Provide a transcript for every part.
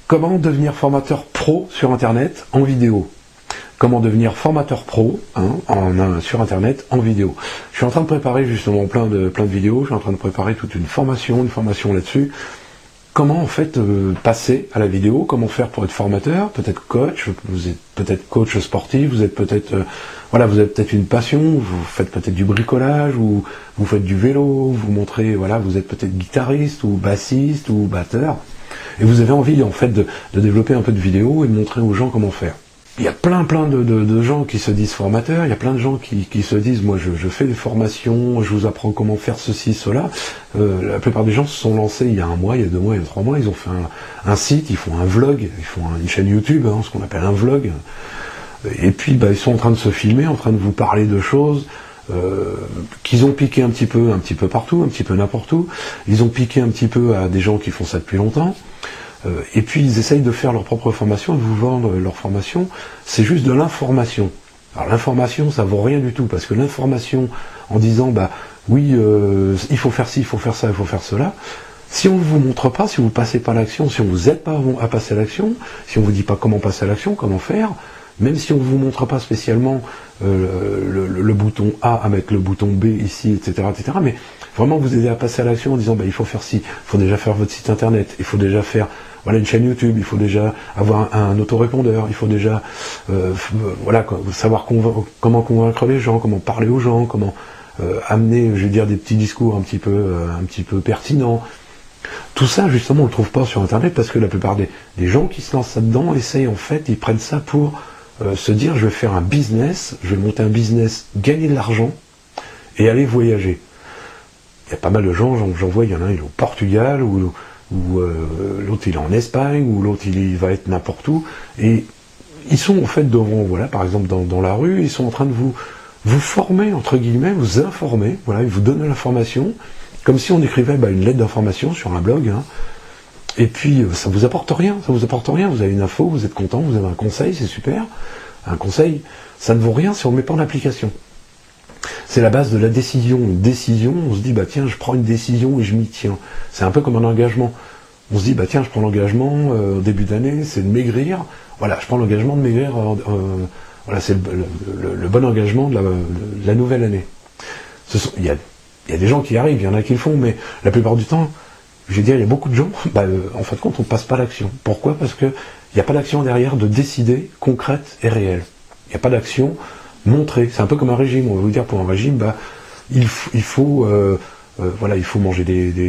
Comment devenir formateur pro sur Internet en vidéo? Comment devenir formateur pro sur Internet en vidéo? Je suis en train de préparer justement plein de vidéos, je suis en train de préparer toute une formation là-dessus. Comment en fait passer à la vidéo? Comment faire pour être formateur? Peut-être coach, vous êtes peut-être coach sportif, vous êtes peut-être vous avez peut-être une passion, vous faites peut-être du bricolage, ou vous faites du vélo, vous montrez, vous êtes peut-être guitariste ou bassiste ou batteur. Et vous avez envie en fait de développer un peu de vidéo et de montrer aux gens comment faire. Il y a plein de gens qui se disent formateurs, il y a plein de gens qui se disent moi je fais des formations, je vous apprends comment faire ceci, cela. La plupart des gens se sont lancés il y a 1 mois, il y a 2 mois, il y a 3 mois, ils ont fait un site, ils font un vlog, ils font une chaîne YouTube, ce qu'on appelle un vlog. Et puis ils sont en train de se filmer, en train de vous parler de choses qu'ils ont piqué un petit peu partout, un petit peu n'importe où. Ils ont piqué un petit peu à des gens qui font ça depuis longtemps. Et puis ils essayent de faire leur propre formation, de vous vendre leur formation. C'est juste de l'information. Alors l'information, ça vaut rien du tout, parce que l'information, en disant il faut faire ci, il faut faire ça, il faut faire cela, si on ne vous montre pas, si vous ne passez pas à l'action, si on ne vous aide pas à passer à l'action, si on ne vous dit pas comment passer à l'action, comment faire, même si on ne vous montre pas spécialement le bouton A à mettre le bouton B ici, etc., mais vraiment vous aider à passer à l'action en disant il faut faire ci, il faut déjà faire votre site internet, il faut déjà faire une chaîne YouTube, il faut déjà avoir un autorépondeur, il faut déjà savoir comment convaincre les gens, comment parler aux gens, comment amener, des petits discours un petit peu pertinents. Tout ça, justement, on ne le trouve pas sur Internet, parce que la plupart des gens qui se lancent là-dedans essayent, ils prennent ça pour se dire, je vais faire un business, je vais monter un business, gagner de l'argent, et aller voyager. Il y a pas mal de gens, j'en vois, il y en a un, il est au Portugal, ou l'autre il est en Espagne, ou l'autre il va être n'importe où, et ils sont en fait devant, par exemple dans la rue, ils sont en train de vous former, entre guillemets, vous informer, ils vous donnent l'information, comme si on écrivait une lettre d'information sur un blog, et puis ça vous apporte rien, vous avez une info, vous êtes content, vous avez un conseil, c'est super. Un conseil, ça ne vaut rien si on ne met pas en application. C'est la base de la décision. Une décision, on se dit, tiens, je prends une décision et je m'y tiens. C'est un peu comme un engagement. On se dit, tiens, je prends l'engagement au début d'année, c'est de maigrir. Je prends l'engagement de maigrir. C'est le bon engagement de la nouvelle année. Il y a des gens qui arrivent, il y en a qui le font, mais la plupart du temps, il y a beaucoup de gens, en fin de compte, on ne passe pas à l'action. Pourquoi? Parce qu'il n'y a pas d'action derrière de décider, concrète et réelle. Il n'y a pas d'action montrée. C'est un peu comme un régime. On va vous dire, pour un régime, il faut manger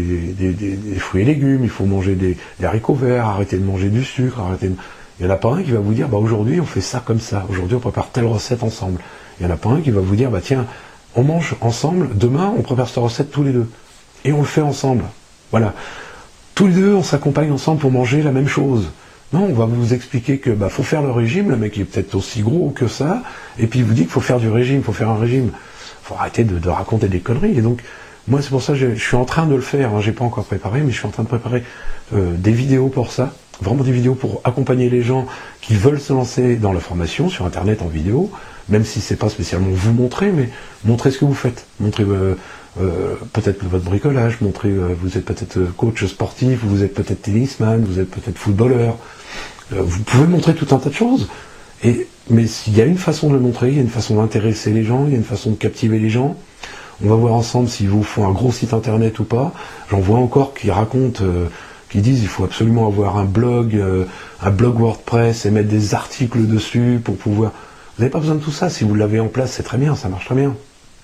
des fruits et légumes, il faut manger des haricots verts, arrêter de manger du sucre, Il n'y en a pas un qui va vous dire, aujourd'hui, on fait ça comme ça. Aujourd'hui, on prépare telle recette ensemble. Il n'y en a pas un qui va vous dire, tiens, on mange ensemble, demain, on prépare cette recette tous les deux. Et on le fait ensemble. Voilà. Tous les deux, on s'accompagne ensemble pour manger la même chose. Non, on va vous expliquer que faut faire le régime, le mec est peut-être aussi gros que ça, et puis il vous dit qu'il faut faire du régime, il faut faire un régime. Il faut arrêter de raconter des conneries. Et donc, moi c'est pour ça que je suis en train de le faire, j'ai pas encore préparé, mais je suis en train de préparer des vidéos pour ça, vraiment des vidéos pour accompagner les gens qui veulent se lancer dans la formation sur Internet en vidéo, même si c'est pas spécialement vous montrer, mais montrer ce que vous faites. Montrer peut-être votre bricolage, vous êtes peut-être coach sportif, vous êtes peut-être tennisman, vous êtes peut-être footballeur. Vous pouvez montrer tout un tas de choses. Mais il y a une façon de le montrer, il y a une façon d'intéresser les gens, il y a une façon de captiver les gens. On va voir ensemble s'ils vous font un gros site internet ou pas. J'en vois encore qui racontent, qui disent il faut absolument avoir un blog WordPress et mettre des articles dessus pour pouvoir... Vous n'avez pas besoin de tout ça. Si vous l'avez en place, c'est très bien, ça marche très bien.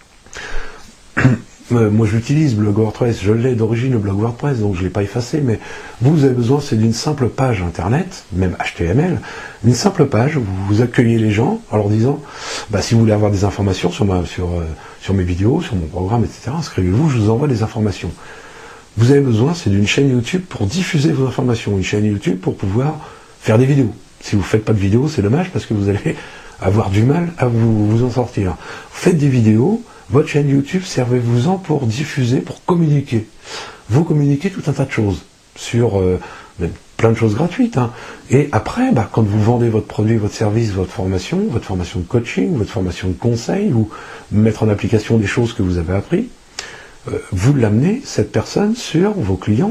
Moi je l'utilise, blog WordPress, je l'ai d'origine le blog WordPress, donc je ne l'ai pas effacé, mais vous avez besoin, c'est d'une simple page internet, même HTML, une simple page où vous accueillez les gens en leur disant, si vous voulez avoir des informations sur mes vidéos, sur mon programme, etc., inscrivez-vous, je vous envoie des informations. Vous avez besoin, c'est d'une chaîne YouTube pour diffuser vos informations, une chaîne YouTube pour pouvoir faire des vidéos. Si vous ne faites pas de vidéos, c'est dommage parce que vous allez avoir du mal à vous en sortir. Faites des vidéos. Votre chaîne YouTube, servez-vous-en pour diffuser, pour communiquer. Vous communiquez tout un tas de choses sur plein de choses gratuites. Et après, quand vous vendez votre produit, votre service, votre formation de coaching, votre formation de conseil, ou mettre en application des choses que vous avez appris, vous l'amenez, cette personne, sur vos clients,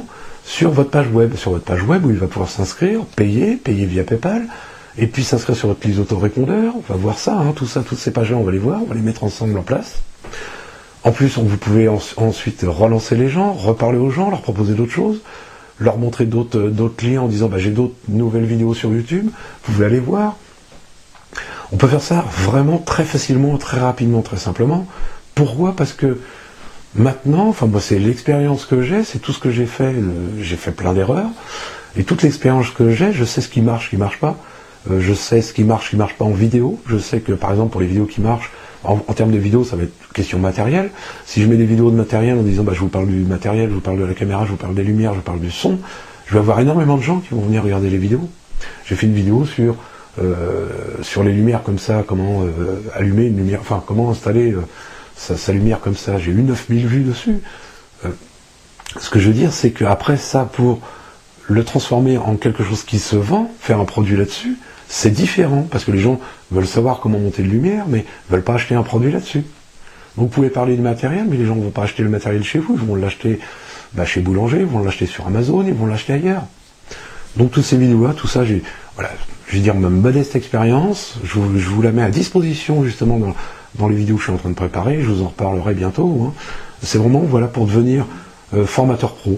sur votre page web. Sur votre page web où il va pouvoir s'inscrire, payer via PayPal, et puis s'inscrire sur votre liste d'autorépondeurs. On va voir ça, hein, tout ça, toutes ces pages-là, on va les voir, on va les mettre ensemble en place. En plus, vous pouvez ensuite relancer les gens, reparler aux gens, leur proposer d'autres choses, leur montrer d'autres liens en disant j'ai d'autres nouvelles vidéos sur YouTube, vous pouvez aller voir. On peut faire ça vraiment très facilement, très rapidement, très simplement. Pourquoi ? Parce que maintenant, moi c'est l'expérience que j'ai, c'est tout ce que j'ai fait plein d'erreurs, et toute l'expérience que j'ai, je sais ce qui marche pas, je sais ce qui marche pas en vidéo, je sais que par exemple pour les vidéos qui marchent, en termes de vidéos, ça va être question matériel. Si je mets des vidéos de matériel en disant je vous parle du matériel, je vous parle de la caméra, je vous parle des lumières, je vous parle du son, je vais avoir énormément de gens qui vont venir regarder les vidéos. J'ai fait une vidéo sur les lumières comme ça, comment allumer une lumière, comment installer sa lumière comme ça. J'ai eu 9000 vues dessus. Ce que je veux dire, c'est qu'après ça, pour le transformer en quelque chose qui se vend, faire un produit là-dessus, c'est différent, parce que les gens veulent savoir comment monter de lumière, mais ne veulent pas acheter un produit là-dessus. Donc vous pouvez parler du matériel, mais les gens ne vont pas acheter le matériel chez vous, ils vont l'acheter chez Boulanger, ils vont l'acheter sur Amazon, ils vont l'acheter ailleurs. Donc toutes ces vidéos-là, tout ça, je vais dire ma modeste expérience, je vous la mets à disposition justement dans les vidéos que je suis en train de préparer, je vous en reparlerai bientôt. Hein. C'est vraiment pour devenir formateur pro,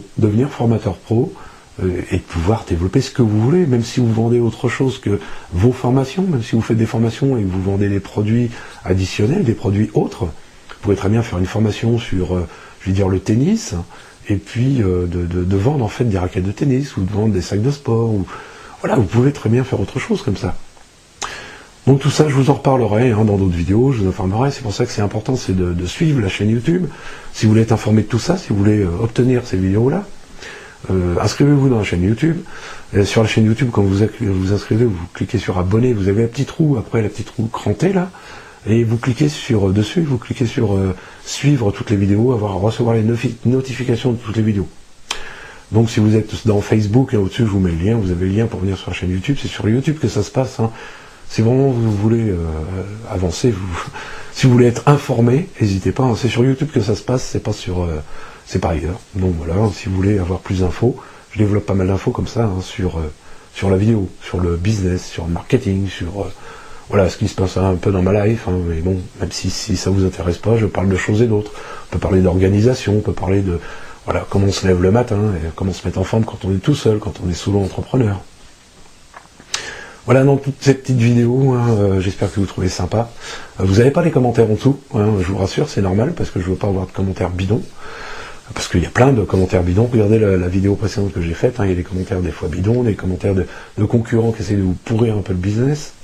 et pouvoir développer ce que vous voulez, même si vous vendez autre chose que vos formations, même si vous faites des formations et que vous vendez des produits additionnels, des produits autres, vous pouvez très bien faire une formation sur, le tennis, et puis de vendre en fait des raquettes de tennis, ou de vendre des sacs de sport, ou vous pouvez très bien faire autre chose comme ça. Donc tout ça, je vous en reparlerai dans d'autres vidéos, je vous informerai, c'est pour ça que c'est important, c'est de suivre la chaîne YouTube, si vous voulez être informé de tout ça, si vous voulez obtenir ces vidéos-là. Inscrivez-vous dans la chaîne YouTube. Sur la chaîne YouTube, quand vous inscrivez, vous cliquez sur abonner, vous avez la petite roue, après la petite roue crantée là, et vous cliquez dessus, vous cliquez sur suivre toutes les vidéos, recevoir les notifications de toutes les vidéos. Donc si vous êtes dans Facebook, au-dessus je vous mets le lien, vous avez le lien pour venir sur la chaîne YouTube, c'est sur YouTube que ça se passe. Hein. Si vraiment vous voulez avancer, si vous voulez être informé, n'hésitez pas, hein. C'est sur YouTube que ça se passe, c'est pas ailleurs. Donc voilà, si vous voulez avoir plus d'infos, je développe pas mal d'infos comme ça sur la vidéo, sur le business, sur le marketing, sur ce qui se passe un peu dans ma life. Mais bon, même si ça vous intéresse pas, je parle de choses et d'autres. On peut parler d'organisation, on peut parler de comment on se lève le matin, et comment se mettre en forme quand on est tout seul, quand on est solo-entrepreneur. Voilà, donc toutes ces petites vidéos, j'espère que vous trouvez sympa. Vous n'avez pas les commentaires en dessous, je vous rassure, c'est normal, parce que je veux pas avoir de commentaires bidons. Parce qu'il y a plein de commentaires bidons. Regardez la vidéo précédente que j'ai faite, il y a des commentaires des fois bidons, des commentaires de concurrents qui essaient de vous pourrir un peu le business.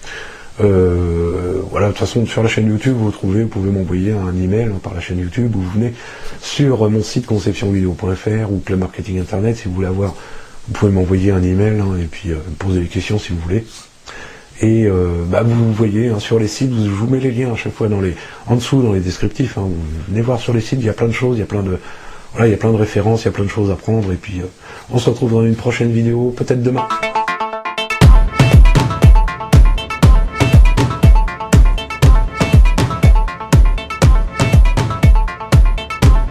De toute façon, sur la chaîne YouTube, vous pouvez m'envoyer un email par la chaîne YouTube, ou vous venez sur mon site conceptionvideo.fr ou Club Marketing Internet, si vous voulez vous pouvez m'envoyer un email, et puis me poser des questions si vous voulez. Et vous voyez sur les sites, je vous mets les liens à chaque fois en dessous dans les descriptifs. Vous venez voir sur les sites, il y a plein de choses, il y a plein de références, il y a plein de choses à prendre. Et puis on se retrouve dans une prochaine vidéo, peut-être demain.